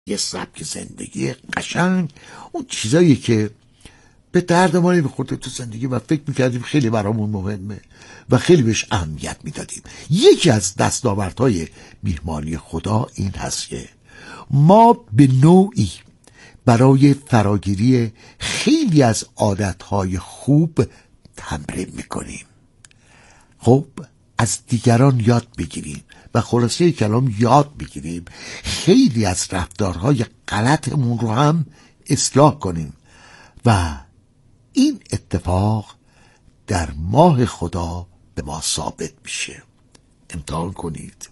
یه سبک زندگی قشنگ، اون چیزایی که به درد ما نمیخورده تو زندگی و فکر میکردیم خیلی برامون مهمه و خیلی بهش اهمیت میدادیم. یکی از دستاوردهای میهمانی خدا این هست که ما به نوعی برای فراگیری خیلی از عادتهای خوب تمرین میکنیم. خب از دیگران یاد بگیریم و خلاصه کلام یاد بگیریم خیلی از رفتارهای غلطمون رو هم اصلاح کنیم و این اتفاق در ماه خدا به ما ثابت میشه. امتحان کنید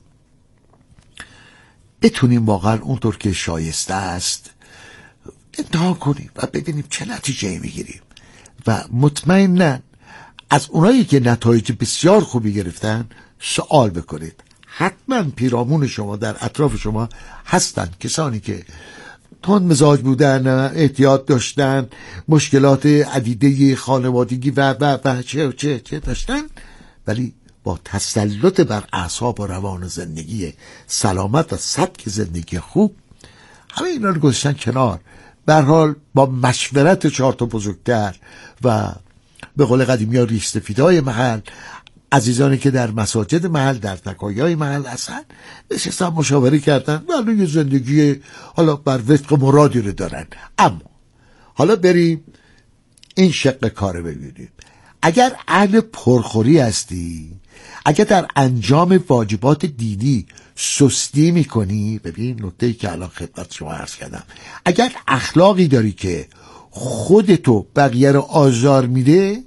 بتونیم واقعا اونطور که شایسته است امتحان کنیم و ببینیم چه نتیجه میگیریم و مطمئناً از اونایی که نتایج بسیار خوبی گرفتن سوال بکنید. حتما پیرامون شما در اطراف شما هستن کسانی که تند مزاج بودن، احتیاط داشتن، مشکلات عدیده خانوادگی و چه داشتن، ولی با تسلط بر اعصاب و روان زندگی سلامت و سبک زندگی خوب همه اینا رو گذاشتن کنار. به هر حال با مشورت 4 تا بزرگتر و به قول قدیمی ها ریش‌سفیدای محل، عزیزانی که در مساجد محل، در تکایای محل هستن، نشستن مشاوره کردن و الان یه زندگی حالا بر وفق مرادی رو دارن. اما حالا بریم این شق کار ببینیم. اگر اهل پرخوری هستی، اگر در انجام واجبات دینی سستی میکنی، ببین نکته‌ای که الان خدمت شما عرض کردم، اگر اخلاقی داری که خودتو بقیه رو آزار میده،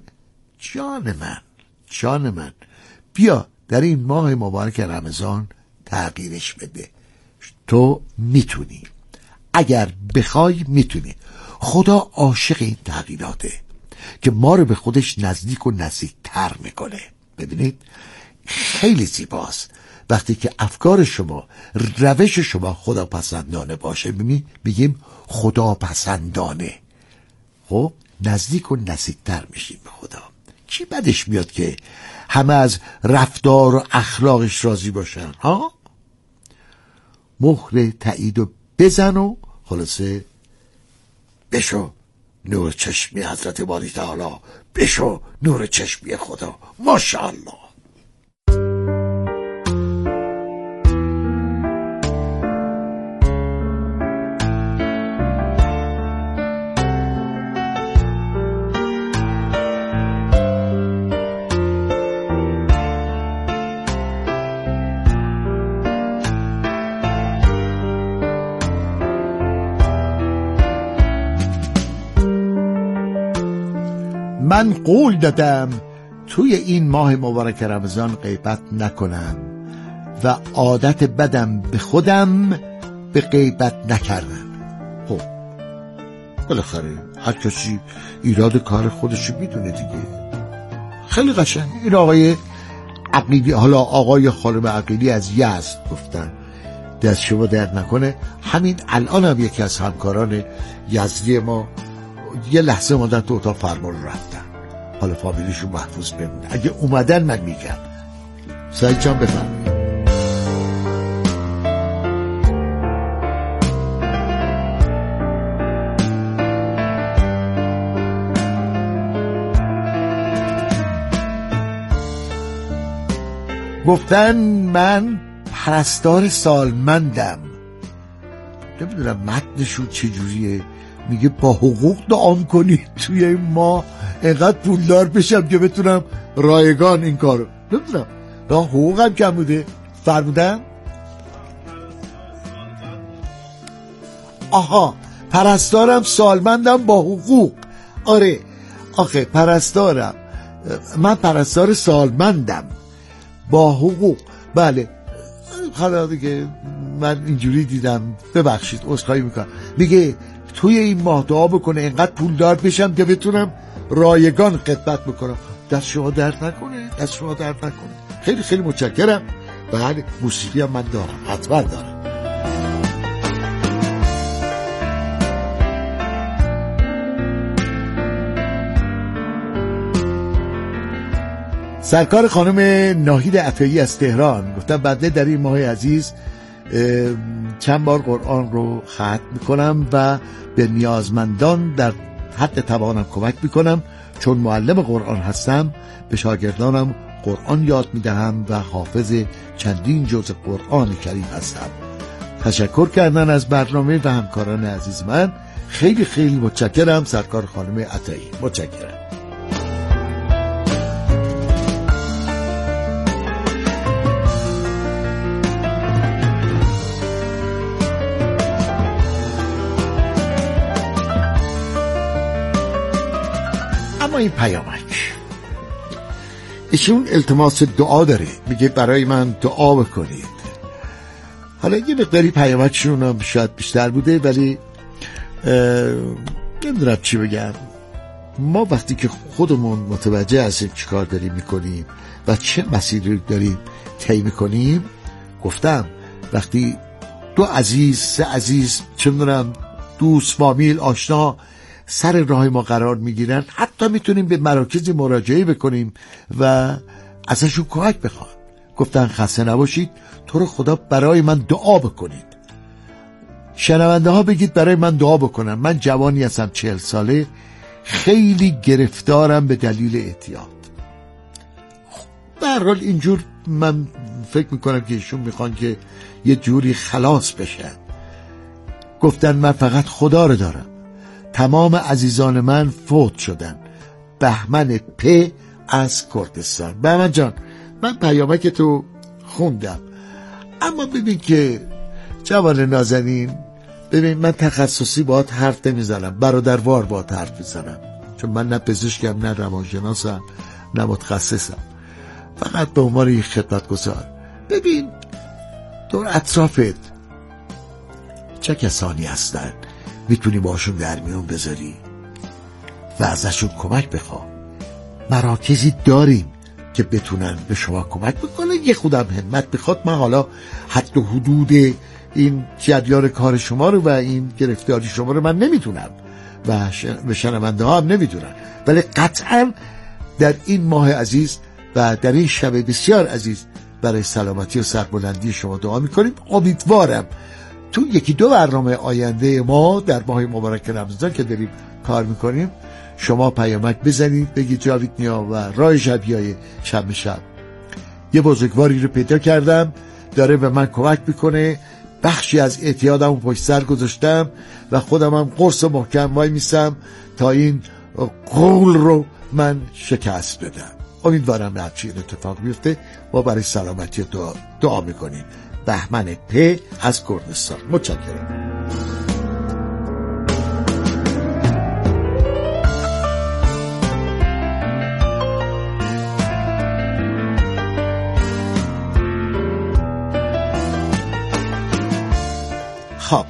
جان من بیا در این ماه مبارک رمضان تغییرش بده. تو میتونی، اگر بخوای میتونی. خدا عاشق این تغییراته که ما رو به خودش نزدیک و نزدیکتر میکنه. ببینید خیلی زیباست وقتی که افکار شما، روش شما خدا پسندانه باشه. میگیم خدا پسندانه. خب نزدیک و نزدیکتر میشیم به خدا. کی بدش میاد که همه از رفتار و اخلاقش راضی باشن؟ ها مهر تایید و بزن و خلاصه بشو نور چشمی حضرت باری تعالی، بشو نور چشمی خدا. ماشاءالله. من قول دادم توی این ماه مبارک رمضان غیبت نکنم و عادت بدم به خودم به غیبت نکردم. خب بالاخره هر کسی ایراد کار خودشو میدونه دیگه. خیلی قشنگ. این آقای عقیلی، حالا آقای خانم عقیلی از یزد گفتن، دست شما درد نکنه. همین الان هم یکی از همکاران یزدی ما یه لحظه مادن تو اتاق فرمان رفتن، حالا فامیلیشون محفوظ بمونه. اگه اومدن من میگم. سعید جان بفرمایید. گفتن من پرستار سالمندم. نمیدونم متنشون چجوریه. میگه با حقوق دعام کنید توی این ماه اینقدر پولدار بشم که بتونم رایگان این کارو. نمیدونم راه حقوقم کم بوده فرمودم. آها پرستارم سالمندم با حقوق. آره آخه پرستارم، من پرستار سالمندم با حقوق. بله حالا دیگه من اینجوری دیدم، ببخشید عذرخواهی میکنم. میگه توی این ماه دعا بکنه اینقدر پولدار بشم که بتونم رایگان خدمت بکنم. دست شما درد نکنه، دست شما درد نکنه. خیلی خیلی متشکرم. بله موسیقی هم من دارم، حتما دارم. سرکار خانم ناهید عطایی از تهران گفتن بنده در این ماه عزیز چند بار قرآن رو ختم میکنم و به نیازمندان در حد توانم کمک میکنم. چون معلم قرآن هستم به شاگردانم قرآن یاد میدهم و حافظ چندین جزء قرآن کریم هستم. تشکر کردن از برنامه و همکاران عزیز من. خیلی خیلی متشکرم. سرکار خانم عطایی، متشکرم. اما این پیامک، ایشون التماس دعا داره، میگه برای من دعا بکنید. حالا یه مقداری پیامکشون هم شاید بیشتر بوده، ولی نمیدونم چی بگم. ما وقتی که خودمون متوجه هستیم چی کار داریم میکنیم و چه مسیری داریم طی میکنیم، گفتم وقتی دو عزیز، سه عزیز، چه میدونم دوست، فامیل، آشنا سر راه ما قرار میگیرن، حتی میتونیم به مراکزی مراجعه بکنیم و ازشون کمک بخوام. گفتن خسته نباشید، تو رو خدا برای من دعا بکنید. شنونده ها بگید برای من دعا بکنن. من جوانی هستم 40 ساله، خیلی گرفتارم به دلیل اعتیاد. در حال اینجور من فکر میکنم که ایشون میخوان که یه جوری خلاص بشن. گفتن من فقط خدا رو دارم، تمام عزیزان من فوت شدن. بهمن پ از کردستان. بهمن جان، من پیامک تو خوندم، اما ببین که جوان نازنین، ببین من تخصصی باهات حرف نمیزنم، برادروار باهات حرف میزنم، چون من نه پزشکم، نه روانشناسم، نه متخصصم، فقط به عنوان یک خدمتگزار. ببین دور اطرافت چه کسانی هستن میتونی باشون در میون بذاری و ازشون کمک بخوا. مراکزی داریم که بتونن به شما کمک بکنن. یه خودم همت بخواد، من حالا حد و حدود این جریان کار شما رو و این گرفتاری شما رو من نمیدونم و شنونده ها هم نمیدونن، ولی قطعا در این ماه عزیز و در این شب بسیار عزیز برای سلامتی و سربلندی شما دعا میکنیم. امیدوارم تو یکی دو برنامه آینده ما در ماه مبارک رمضان که داریم کار میکنیم شما پیامک بزنید، بگید جاوید نیا و رای شبیای شب یه بزرگواری رو پیدا کردم داره به من کمک میکنه، بخشی از اعتیادم پشت سر گذاشتم و خودم هم قرص محکم وای میسم تا این قول رو من شکست بدم. امیدوارم هرچی این اتفاق بیفته. ما برای سلامتی دعا میکنیم. بهمن پ از کردستان. متشکرم. خب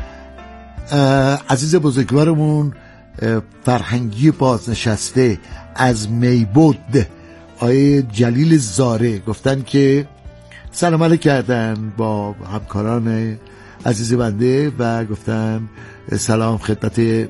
عزیز بزرگوارمون فرهنگی بازنشسته از میبود آیه جلیل زاره گفتن که سلام علیک کردن با همکاران عزیز بنده و گفتن سلام خدمت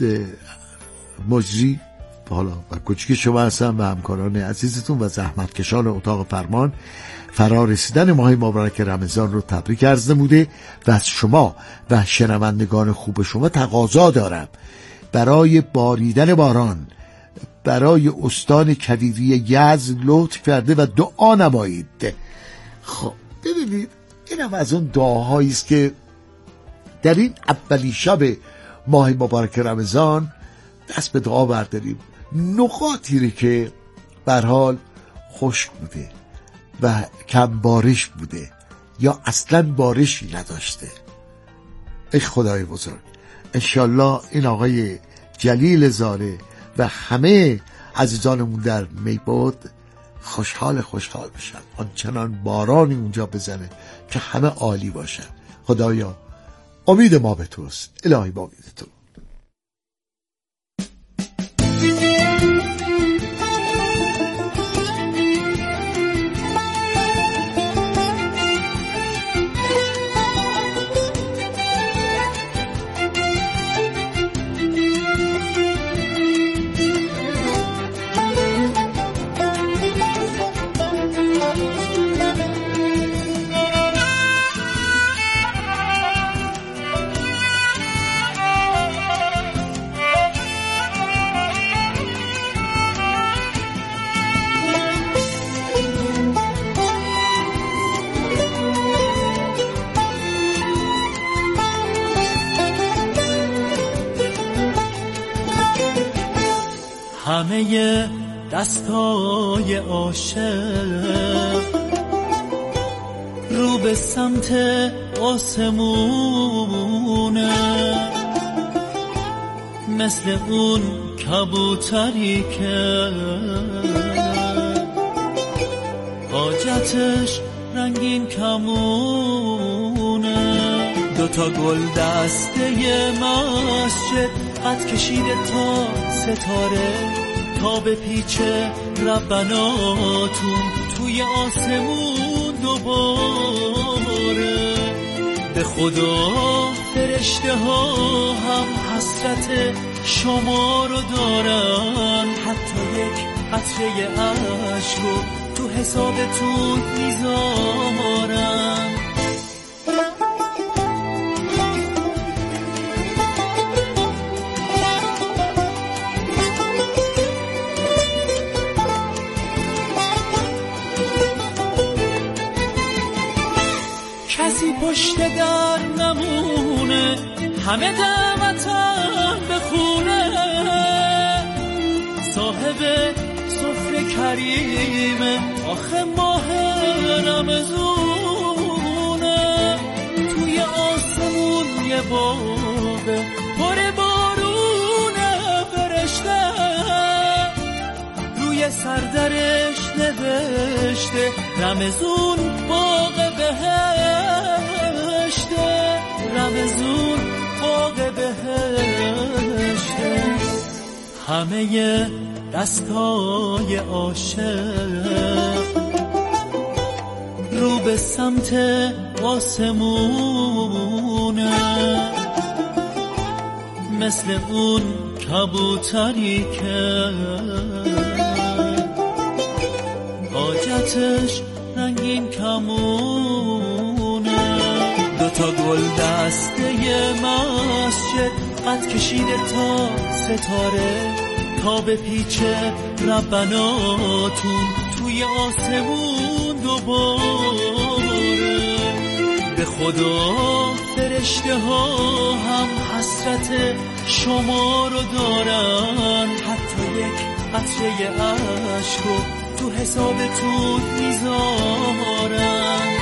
مجری حالا و کوچیک شما هستم و همکاران عزیزتون و زحمتکشان اتاق فرمان. فرارسیدن ماه مبارک رمضان رو تبریک عرض نموده و از شما و شنوندگان خوب شما تقاضا دارم برای باریدن باران برای استان کویری یزد لطف کرده و دعا نمایید. خب ببینید این هم از اون دعاهایی است که در این اولی شب ماه مبارک رمضان دست به دعا برداریم. نقاطی رو که به هر حال خشک بوده و کم بارش بوده یا اصلا بارشی نداشته، ای خدای بزرگ انشالله این آقای جلیل زاره و همه عزیزانمون در میبود خوشحال بشن، آنچنان بارانی اونجا بزنه که همه عالی باشن. خدایا امید ما به توست، الهی با امید تو. همه دستای عاشق رو به سمت آسمونه، مثل اون کبوتری که حاجتش رنگین کمونه. دوتا گل دسته مسجد قد کشیده تا ستاره، تا به پیچ ربناتون توی آسمون دوباره. به خدا فرشته ها هم حسرت شما رو دارن، حتی یک قطره عشق تو حسابتون میذارن. کسی پشت در نمونه، همه دعوتن به خونه. صاحب سفره کریمه، آخه ماه رمضونه. توی آسمون یه باغه پر بارونه، فرشته روی سردرش نوشته رمضون باغ بهشته، رمضون باغ بهشته. همه دستای عاشق رو به سمت آسمونه، مثل اون کبوتری که حاجتش رنگین کمونه. دوتا گل دسته مسجد قد کشیده تا ستاره، تا به پیچ ربناتون توی آسمون دوباره. به خدا فرشته ها هم حسرت شما رو دارن، حتی یک قطره عشق تو حسابتون میذارن.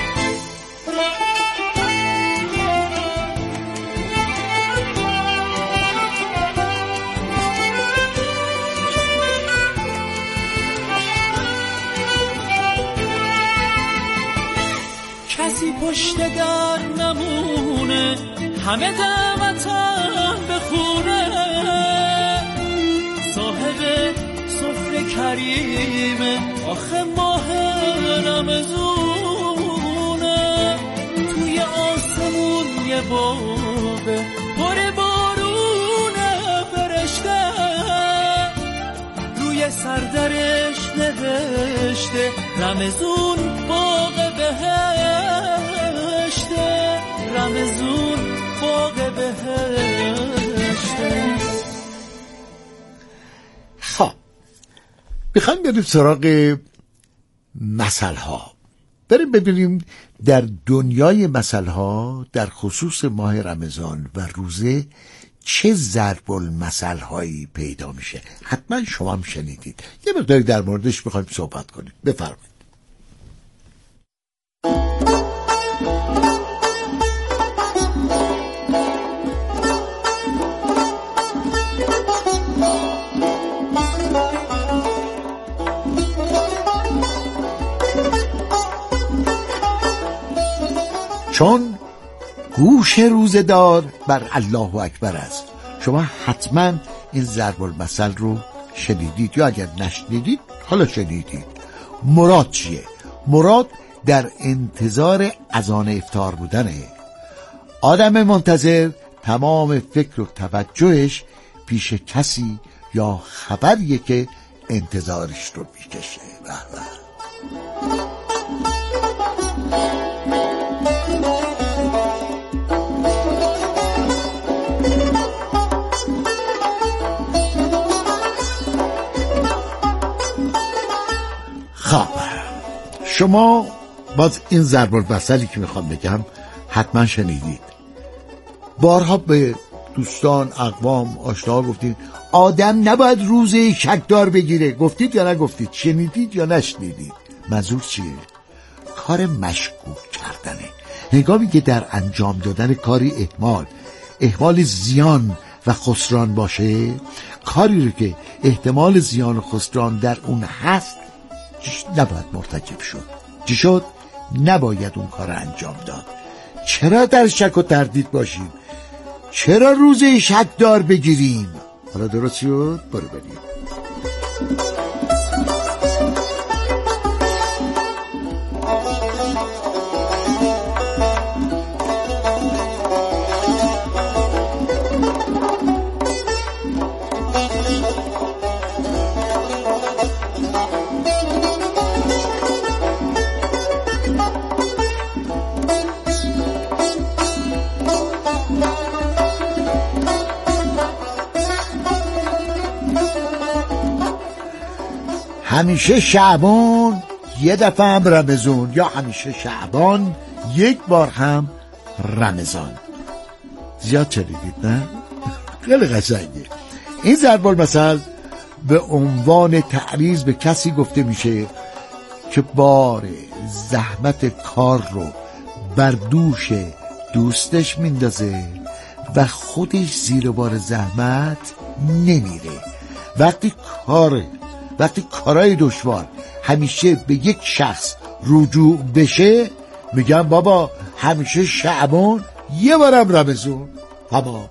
کسی پشت در نمونه، همه دعوتن به خونه. صاحب سفره کریمه، آخه ماه رمضونه. توی آسمون یه باغه پر بارونه، فرشته روی سردرش نوشته رمضون باغ بهشته، رمضون باغ بهشته. خب میخوایم بریم سراغ مثل ها، بریم ببینیم در دنیای مثل ها در خصوص ماه رمضان و روزه چه ضرب المثل هایی پیدا میشه. حتما شما هم شنیدید، یه مقداری در موردش میخوایم صحبت کنیم. بفرمایید. چون گوش روزه دار بر الله اکبر است. شما حتما این ضرب المثل رو شنیدید، یا اگر نشنیدید حالا شنیدید. مراد چیه؟ مراد در انتظار اذان افطار بودنه. آدم منتظر تمام فکر و توجهش پیش کسی یا خبریه که انتظارش رو میکشه. خب شما باز این ضرب المثلی که میخوام بگم حتما شنیدید. بارها به دوستان، اقوام، آشنا گفتید آدم نباید روزه شکدار بگیره. گفتید یا نگفتید؟ شنیدید یا نشنیدید؟ منظور چیه؟ کار مشکوک کردنه. هنگامی که در انجام دادن کاری احتمال زیان و خسران باشه، کاری رو که احتمال زیان و خسران در اون هست نباید مرتکب شد. چی شد؟ نباید اون کار انجام داد. چرا در شک و تردید باشیم؟ چرا روزه شکدار بگیریم؟ حالا درست شد؟ برو بریم. همیشه شعبان یه دفعه هم رمضان، یا همیشه شعبان یک بار هم رمضان. زیاد چلیدید نه؟ خیلی قشنگه. این ضرب المثل به عنوان تعریض به کسی گفته میشه که بار زحمت کار رو بر دوش دوستش میندازه و خودش زیر بار زحمت نمیره. وقتی کارهای دشوار همیشه به یک شخص رجوع بشه، میگن بابا همیشه شعبان یه بارم رمضان. تمام.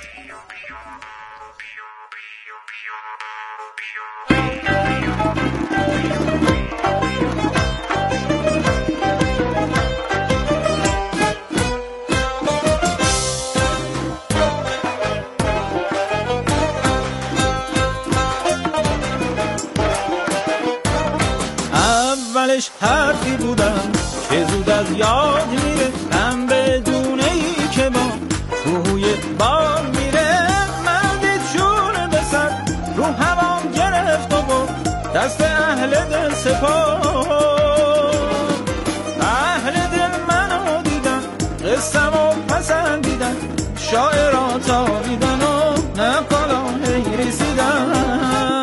حرفی بودم که زود از یاد میره، من بدونه ای که با روی بار میره. من دید شور به سر رو هوام گرفت و برد دست اهل دل سپار. اهل دل منو دیدن، قصمو پسندیدن، شاعران تابیدن و نقالا هی رسیدن.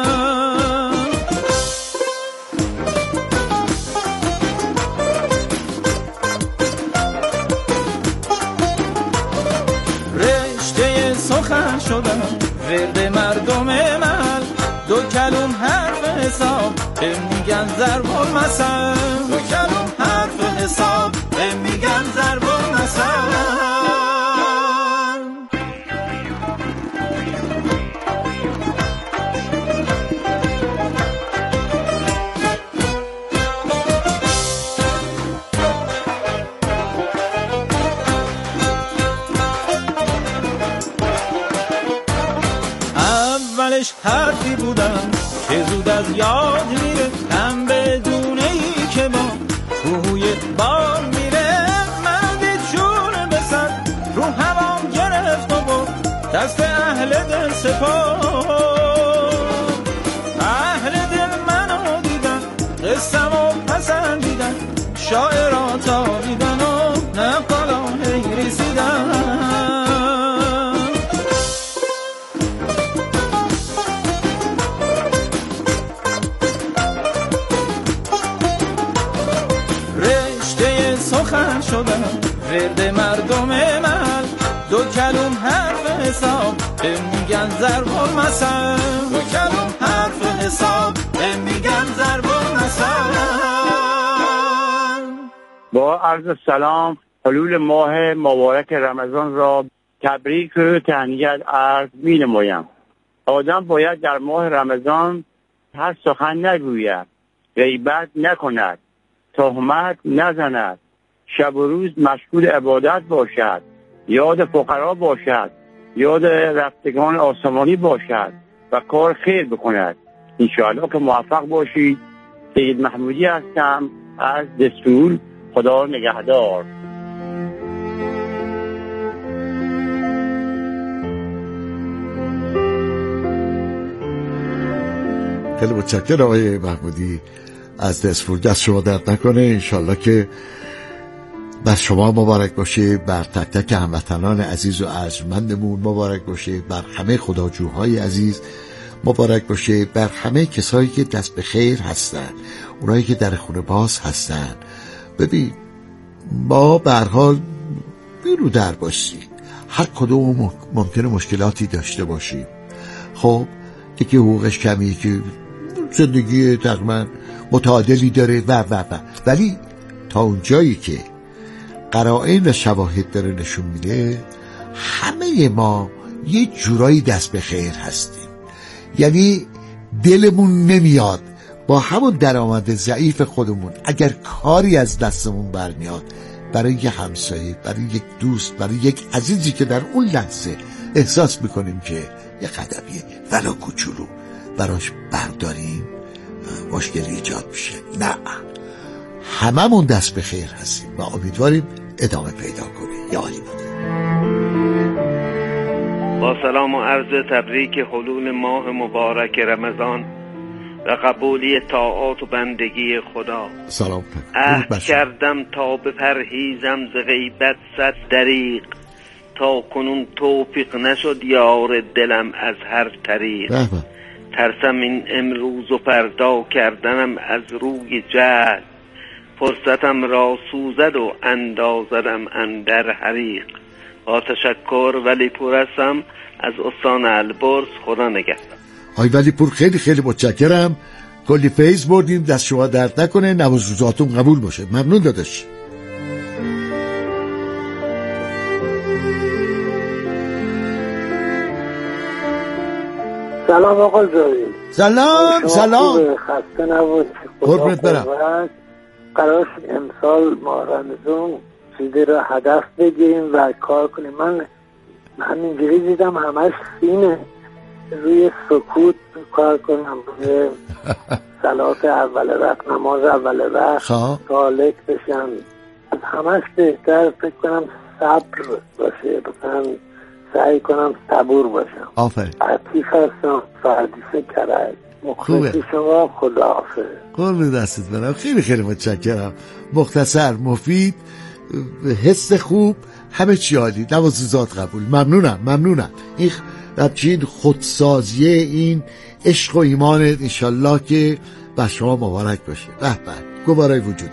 سخن شدم ورد مردم من، دو کلم حرف حساب میگن ضرب المثل. دو کلم حرف حساب میگن ضرب المثل. حرفی بودم که زود از یاد میره، من بدونه ای که با روی بار میره. من دید شور به سر رو هوام گرفت و برد دست اهل دل سپار. اهل دل منو دیدن، قصمو پسندیدن، شاعران تابیدن و نقالا هی رسیدن. سخن شدم ورد مردم من، دو کلم حرف حساب میگن ضرب المثل. دو کلم حرف حساب میگن ضرب المثل. با عرض سلام، حلول ماه مبارک رمضان را تبریک و تهنیت عرض می نمایم. آدم باید در ماه رمضان هر سخن نگوید، غیبت نکند، تهمت نزند، شب و روز مشغول عبادت باشد، یاد فقرا باشد، یاد رفتگان آسمانی باشد و کار خیر بکند. انشاءالله که موفق باشید. سید محمودی هستم از دستور. خدا نگهدار. خیلی متشکرم آقای محمودی از دستور. دست شما درد نکنه. انشالله که بر شما مبارک باشه، بر تک تک هموطنان عزیز و ارجمندمون مبارک باشه، بر همه خداجوهای عزیز مبارک باشه، بر همه کسایی که دست به خیر هستن، اونایی که در خونه باز هستن. ببین ما به هر حال بیرو در باشیم، هر کدوم ممکنه مشکلاتی داشته باشیم. خب یکی حقوقش کمی، که زندگی تقریبا متعادلی داره و ولی تا اونجایی که قرائن و شواهد داره نشون میده همه ما یه جورایی دست به خیر هستیم. یعنی دلمون نمیاد با همون درآمد ضعیف خودمون اگر کاری از دستمون برمیاد برای یه همسایه، برای یک دوست، برای یک عزیزی که در اون لحظه احساس میکنیم که یه قدمیه ولو کوچولو براش برداریم مشکلی ایجاد میشه. نه، هممون دست به خیر هستیم و امیدواریم ادامه پیدا کنیم. یا علی بده. با سلام و عرض تبریک حلول ماه مبارک رمضان و قبولی طاعات و بندگی خدا. سلام. عهد کردم تا بپرهیزم ز غیبت 100 دریغ، تا کنون توفیق نشد یار دلم از هر طریق. ترسم این امروز و فردا کردنم از روی جهل، فرصتم را سوزد و اندازدم اندر حریق. با تشکر ولی پورستم از استان البرز. خدا نگهدار. آی ولی پور خیلی خیلی متشکرم، کلی فیض بردیم، دست شما درد نکنه، نواز روزاتون قبول باشه. ممنون داداش. سلام آقا زایی. سلام. خسته نباش. قربونت برم. قرار امسال ما رمضان چیزی رو هدف بگیریم و کار کنیم. من همینجوری دیدم همش سینه، روی سکوت کار کنم، روی صلات اول وقت، نماز اول وقت سالک بشم. همش بهتر فکر کنم صبر باشه، مثلا سعی کنم صبور باشم. آفرین. عطیف هستم، فردیسه کرد. مخلصی شما، خدا حافظ. قربون دستت برم. خیلی خیلی متشکرم. مختصر، مفید، حس خوب، همه چی عالی. نوازات قبول. ممنونم. این همچین خودسازیه، این عشق و ایمانت انشالله که بر شما مبارک باشه. به گوارای وجودی.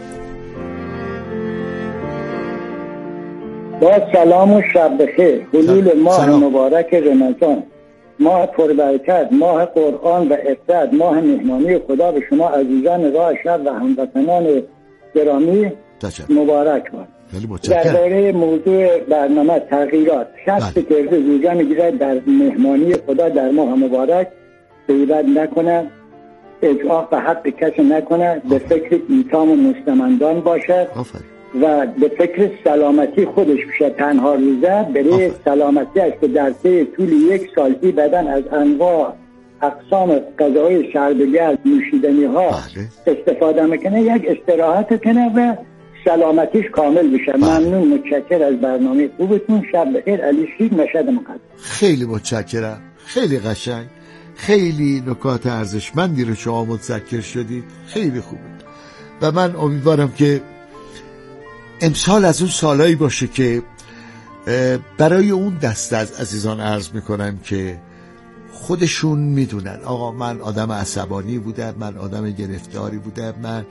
با سلام و شب بخیر. حلول ماه مبارک رمضان، ماه پربرکت، ماه قرآن و عفت، ماه مهمانی خدا به شما عزیزان راه شب و هموطنان گرامی مبارک باد. درباره موضوع برنامه تغییرات، شخص که روزه میگیره در مهمانی خدا در ماه مبارک غیبت نکنه، اجعاق به حق کسی نکنه، به فکر ایتام و مستمندان باشه و به فکر سلامتی خودش بشه. تنها روزه برای سلامتی است که در طول 1 سال بدن از انواع اقسام غذاهای شربگرد، نوشیدنی ها استفاده میکنه، یک استراحت کنه و سلامتیش کامل بشه. ممنون، متشکر از برنامه خوبتون. شب بخیر. علی شیر، مشهد مقدم. خیلی متشکرم، خیلی قشنگ، خیلی نکات ارزشمندی رو شما متذکر شدید. خیلی خوبه و من امیدوارم که امسال از اون سالایی باشه که برای اون دسته از عزیزان عرض میکنم که خودشون میدونن آقا من آدم عصبانی بودم، من آدم گرفتاری بودم، من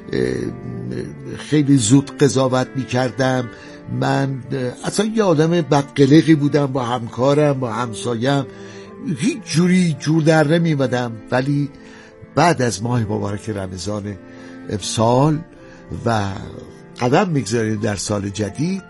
خیلی زود قضاوت میکردم، من اصلا یه آدم بدقلقی بودم با همکارم، با همسایم، هیچ جوری جور در نمیمدم. ولی بعد از ماه مبارک رمضان امسال و قدم میگذاریم در سال جدید،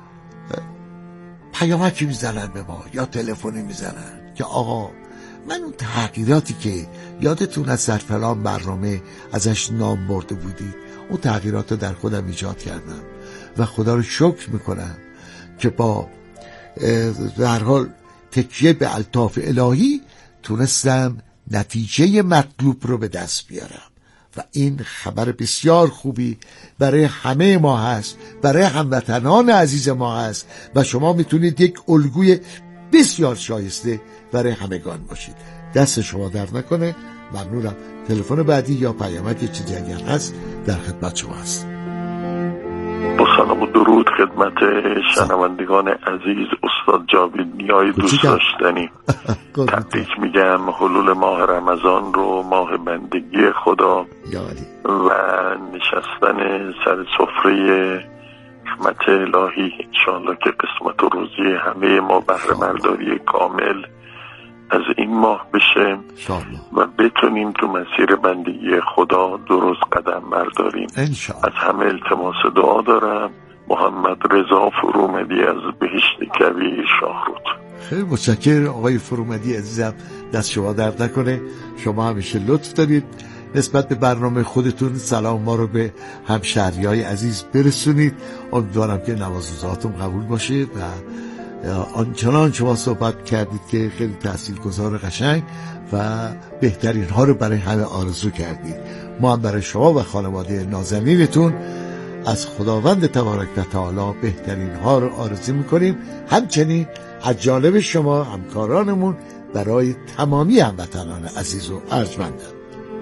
پیامکی میزنن به ما یا تلفنی میزنن که آقا من اون تغییراتی که یادتون از در فلان برنامه ازش نام برده بودید، اون تغییرات رو در خودم ایجاد کردم و خدا رو شکر میکنم که با در حال تکیه به الطاف الهی تونستم نتیجه مطلوب رو به دست بیارم و این خبر بسیار خوبی برای همه ما هست، برای هموطنان عزیز ما هست و شما میتونید یک الگوی بسیار شایسته برای همگان باشید. دست شما درد نکنه. ممنونم. تلفن بعدی یا پیامک چیزی اگر هست در خدمت شما هست. با سلام و درود خدمت شنوندگان عزیز. استاد جاوید نیای دوست داشتنی، تبریک میگم حلول ماه رمضان رو، ماه بندگی خدا و نشستن سر سفره رحمت الهی. انشاءالله که قسمت و روزی همه ما بهره برداری کامل از این ماه بشه و بتونیم تو مسیر بندگی خدا درست قدم برداریم. از همه التماس دعا دارم. محمد رضا فرومدی از بهشت کویر شاهرود. خیلی متشکرم آقای فرومدی عزیزم، دست شما درد نکنه. شما همیشه لطف دارید نسبت به برنامه خودتون. سلام ما رو به همشهریای عزیز برسونید. امیدوارم که نوازشاتون قبول باشه و آنچنان شما صحبت کردید که خیلی تاثیرگذار، قشنگ و بهترین ها رو برای همه آرزو کردید. ما هم برای شما و خانواده نازنینتون از خداوند تبارک و تعالی بهترین ها رو آرزو میکنیم. همچنین از جانب شما همکارانمون برای تمامی هموطنان عزیز و ارجمندم.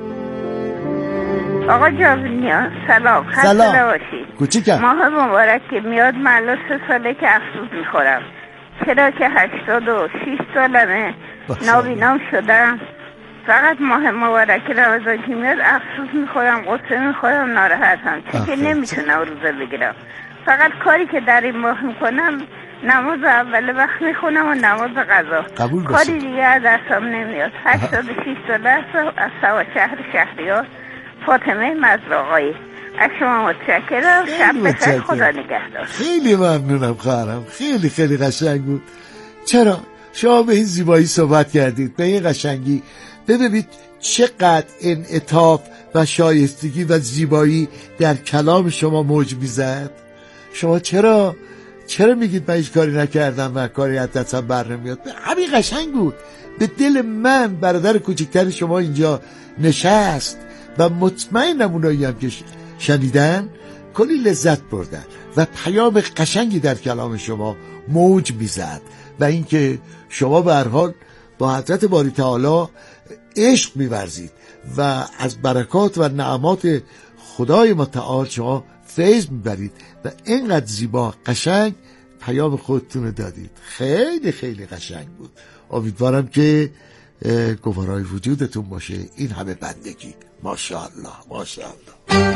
آقا جاویدنیا سلام، خسته نباشید. کوچیکم ماه مبارک که میاد، من 3 ساله که افسوس میخورم، چرا که 86 سالمه، نابینام شدم. فقط ماه مبارک رمضان که میاد افسوس میخورم، قصه میخورم، ناراحتم، چون که نمیتونم روزه بگیرم. فقط کاری که در این ماه میکنم نماز اول وقت میخونم و نماز قضا، کاری دیگه از دستم نمیاد. 86 ساله است، از سوا شهر شهریار، فاطمه مزرعی. از شما متشکرم. شب بخیر، خدا نگهدار. خیلی ممنونم خواهرم، خیلی خیلی قشنگ بود. چرا شما به این زیبایی صحبت کردید، به این قشنگی؟ ببینید چقدر انعطاف و شایستگی و زیبایی در کلام شما موج میزد. شما چرا میگید من هیچ کاری نکردم و کاری از دستم بر نمیاد؟ همین قشنگ بود. به دل من برادر کوچکتر شما اینجا نشست و مطمئنم اونایی هم که شنیدن کلی لذت بردن و پیام قشنگی در کلام شما موج میزد و اینکه شما به هر حال با حضرت باری تعالی عشق می‌ورزید و از برکات و نعمات خدای متعال شما فیض می‌برید و اینقدر زیبا قشنگ پیام خودتون رو دادید. خیلی خیلی قشنگ بود. امیدوارم که گوارای وجودتون باشه این همه بندگی. ماشاءالله ماشاءالله.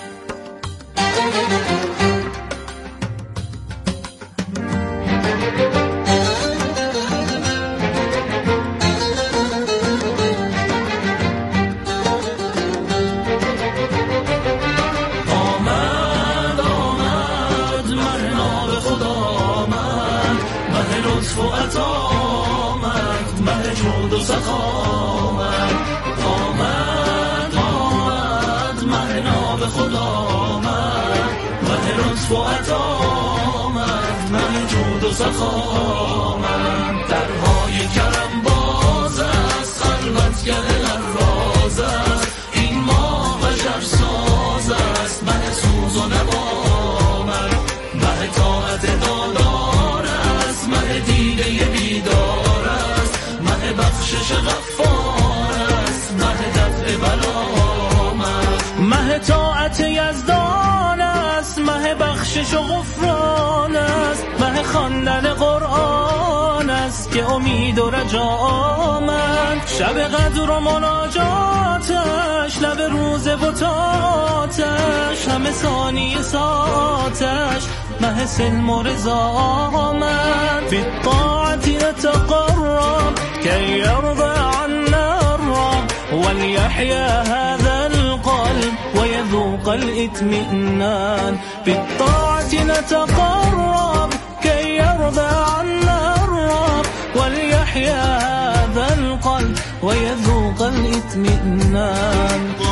درهای کرم باز است، خلوتگر راز است، این ما بشر ساز است، مه سوز و نوامد، مه طاعت دادار است، مه دیده بیدار است، مه بخشش غفار است، مه دفع بلامد، مه طاعت یزدان است، مه بخشش و غفران است، مه خواندن قرآن است که امید و رجا آمد، شب قدر و مناجاتش، لب روز بتاتش، همه ثانیه ساعتش، مه سلم و رضا آمد. فی الطاعت نتقرب کی یرضى عنا الرب ولیحیا هذا القلب ويذوق الاطمئنان. بالطاعة نتقرب كي يرضى عنا الرب وليحيا هذا القلب ويذوق الاطمئنان.